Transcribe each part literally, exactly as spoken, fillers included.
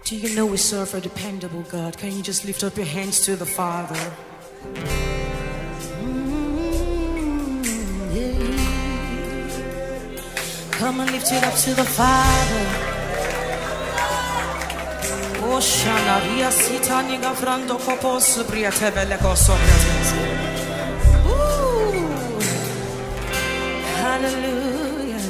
Do you know we serve a dependable God? Can you just lift up your hands to the Father? Mm, yeah. Come and lift it up to the Father. Oh, Shana, Ria Sita, Niga Frando, Popos, Briatebele, Gosobriates. Hallelujah.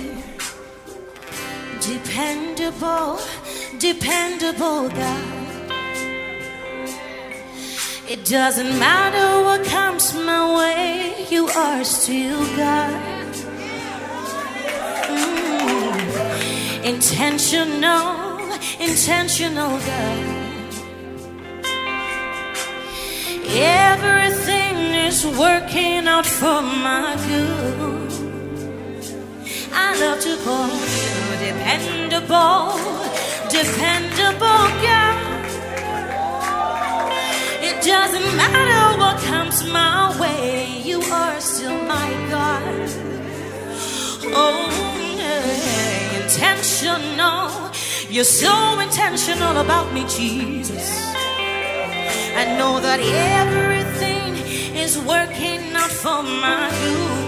Dependable, dependable God. It doesn't matter what comes my way, you are still God. Mm. Intentional, intentional God. Everything is working out for my good. I love to call you dependable, dependable God. It doesn't matter what comes my way, you are still my God. Oh, yeah. Intentional, you're so intentional about me, Jesus. I know that everything is working out for my good.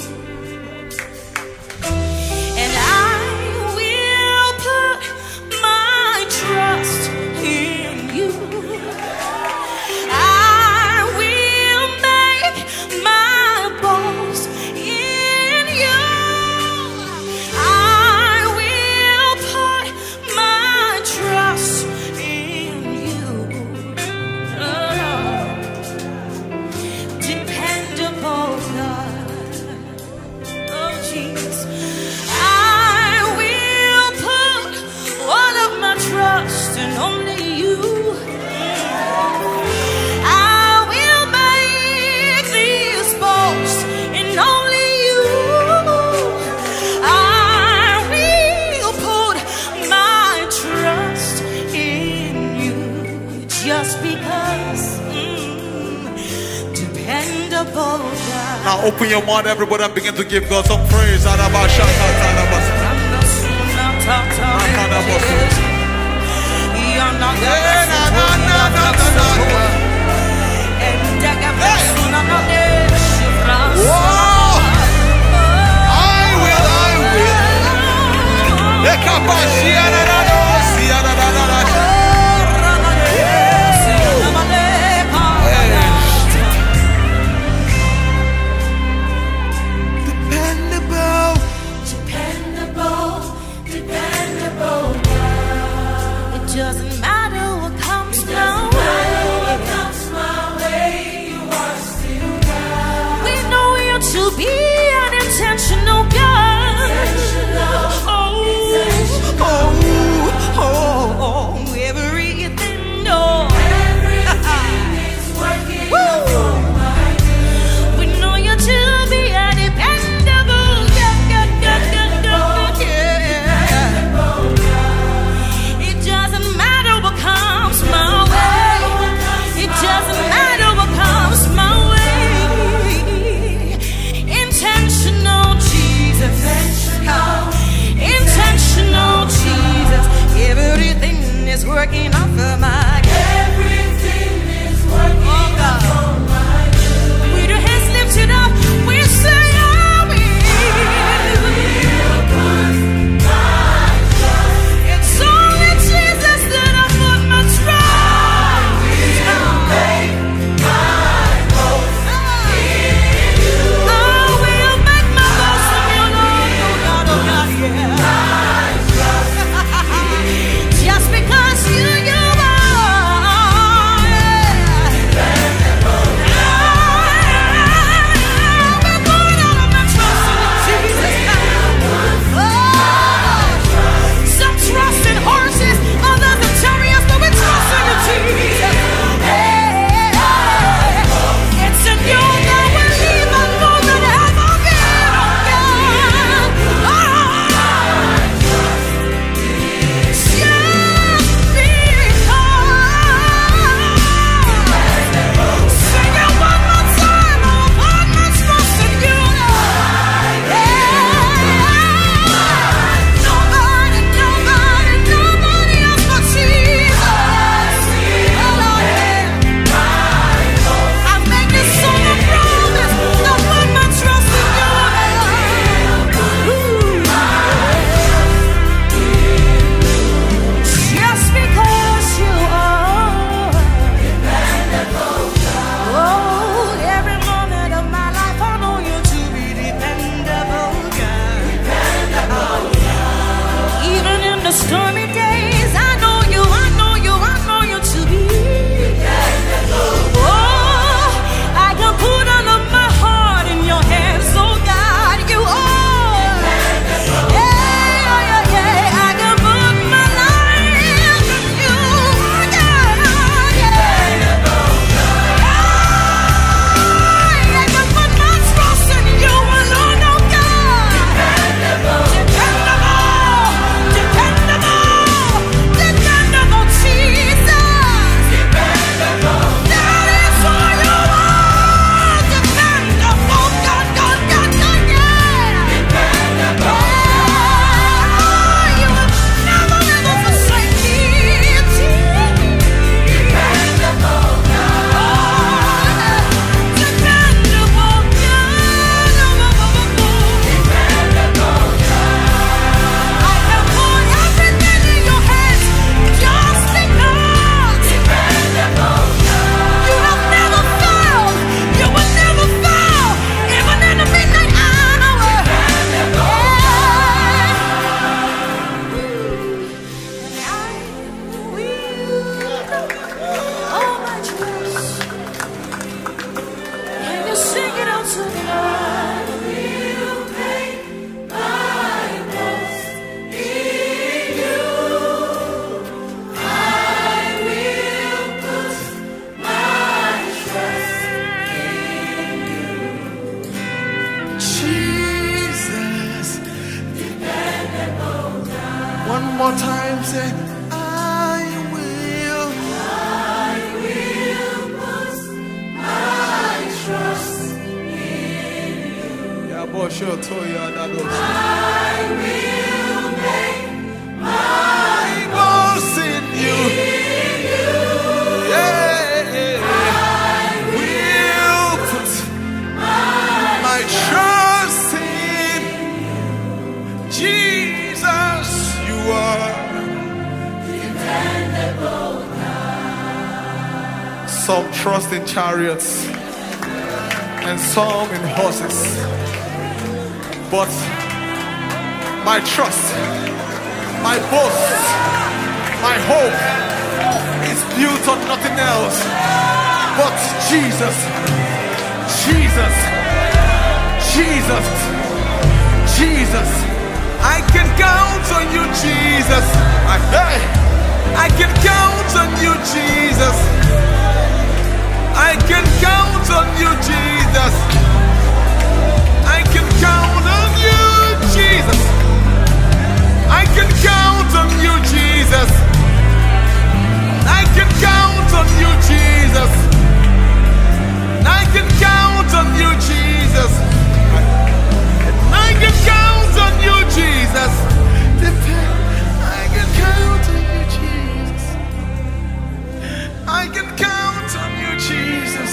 And I will put my trust in you. I will make my boast in you. I will put my trust in you. Oh, dependable God. Oh, Jesus. Trust in only you. I will make this boast in only you. I will put my trust in you, just because. Mm, dependable God. Now open your mouth, everybody, and begin to give God some praise. Doesn't matter what comes my way, you are still God. We know you to be an intentional God. Intentional, oh, intentional. Oh. stormy days, I know you, I know you, I know you to be. Oh, I can put all of my heart in your hands, oh God, you are. Yeah, yeah, yeah, I can put my life in you, God, yeah. I can put my trust in you alone, oh God. Dependable, dependable, dependable Jesus. That is who you are. Dependable, God, God, God, God, yeah. Oh, you will never, never forsake me, Jesus. Dependable God. Dependable God. I have put everything in your hands just because. You have never failed. You will never fail, even in the midnight hour. Yeah. And I will all my trust. Can you sing it out to the Lord? Jesus. One more time, say, I will. Yeah, boy, sure, told you that. I boast in you. Yeah. Will put my trust in Jesus. You are some trust in chariots and some in horses, but my trust, my boast, my hope is built on nothing else but Jesus. Jesus. Jesus. Jesus. I can count on you, Jesus. I, hey, I can count on you, Jesus. I can count on you, Jesus. I can count on you, Jesus. I can count on you, Jesus. I can count on you, Jesus. I can count on you, Jesus. I can count on you, Jesus. I can count on you, Jesus. I can count on you, Jesus.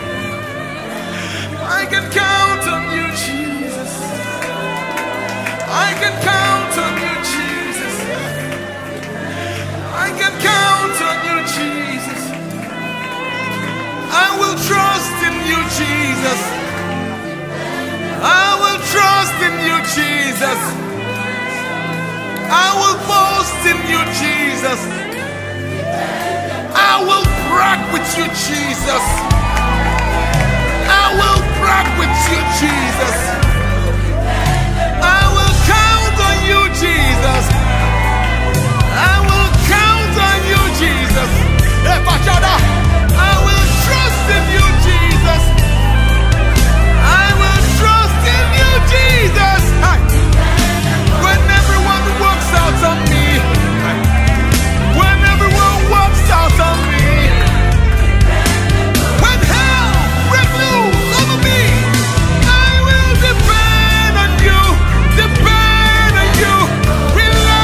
I can count on you, Jesus. I can count on you, Jesus. I can count on you, Jesus. I will trust in you, Jesus. I will trust in you, Jesus. I will boast in you, Jesus. I will brag with you, Jesus. I will brag with you, Jesus. I will count on you, Jesus. I will count on you, Jesus. I will trust in you, Jesus. I will trust in you, Jesus. When everyone walks out on me, when everyone walks out on me, when hell breaks loose over me, I will depend on you, depend on you, rely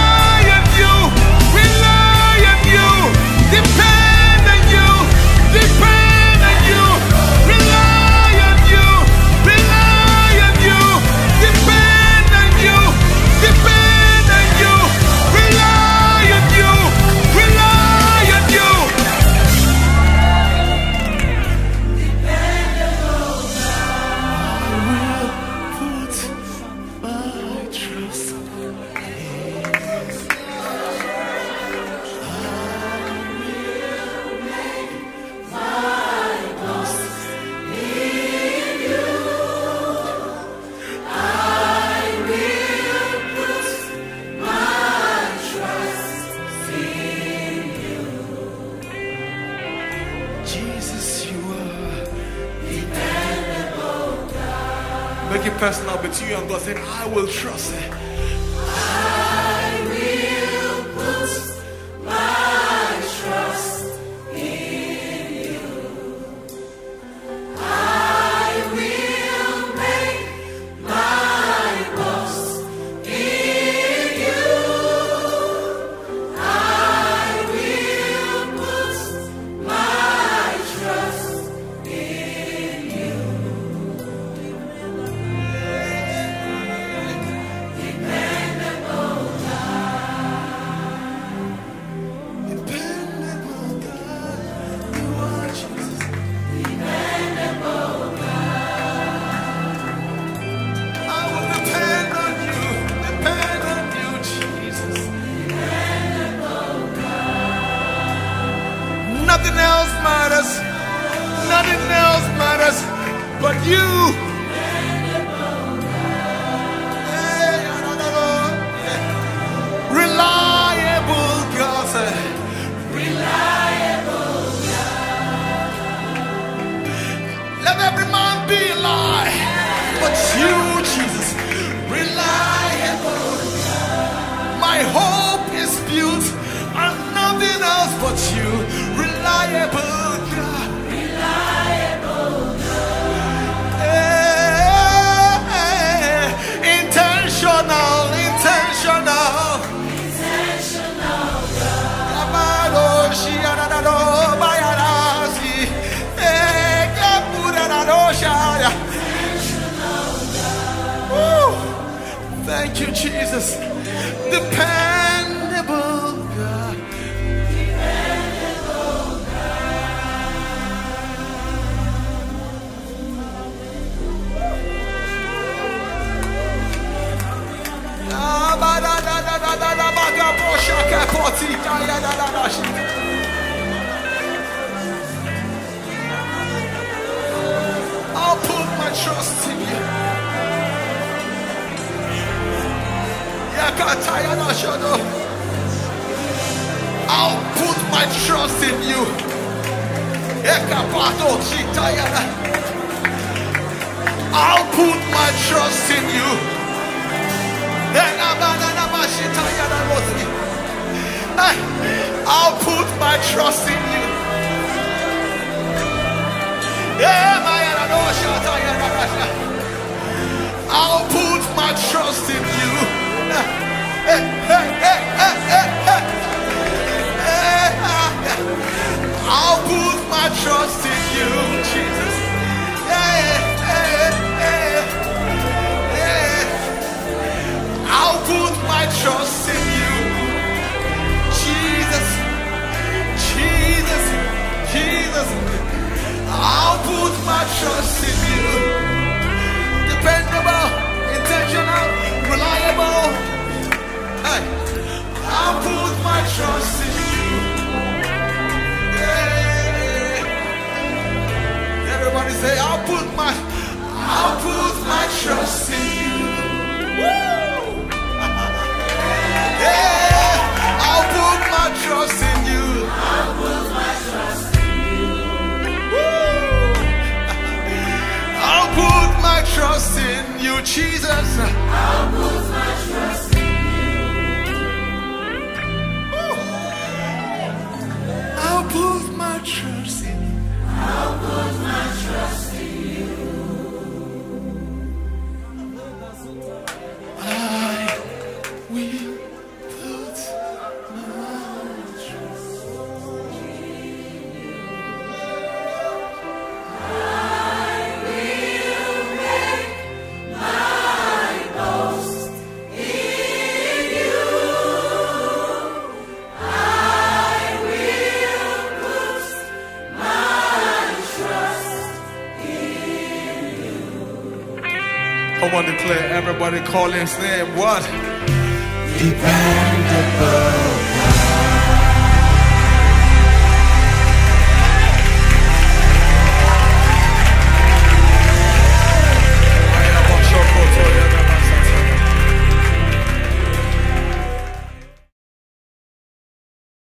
Make it personal between you and God. Say, I will trust it. I will put my trust in you. I will make my boast in you. I will put my trust in you. Dependable God. Dependable God. You are Jesus. Dependable God. I will depend on you. Depend on you, Jesus. Dependable God. Nothing else matters. Nothing else matters but you. Hey, I don't know. Yeah. Reliable God. Say, Reliable let every man be a lie, but you, Jesus, reliable. My hope is built on nothing else but you, reliable God. Reliable Eh, eh, intentional, intentional. intentional Amado, shiadadado, bayadasi. Eh, kapudadado, shaya. Woo. Thank you, Jesus. Dependable God. Ah, ba, da, da, da, da, da, da, ba, ga, bo, sha, ka, po, ti, ka, ya, da, da, da, shi. I'll put my trust in you. Yakata, ya, da, shodo. I'll put my trust in you. Ekapato, chita, ya, da. I'll put my trust in you. I'll put my trust in you. I'll put my trust in you. I'll put my trust in you, Jesus. I'll put my trust in you, Jesus, Jesus, Jesus. I'll put my trust in you. Dependable, intentional, reliable. Hey, I'll put my trust in you. Yeah. Everybody say, I'll put my, I'll put my trust in you. Woo! Yeah, I'll put my trust in you. I'll put my trust in you. Woo. I'll put my trust in you, Jesus. I'll put my trust in Woo. I'll put my trust in you. I'll put my trust in you. I will put my trust. My boast in you. I will put my trust in you. Come on, declare. Everybody call his name. What? Dependable